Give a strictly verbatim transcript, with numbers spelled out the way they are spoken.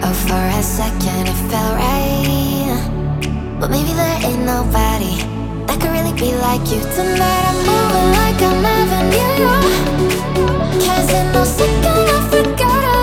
Oh, for a second it felt right, but maybe there ain't nobody that could really be like you. Tonight I'm moving like I never knew you. Cause in no second I forgot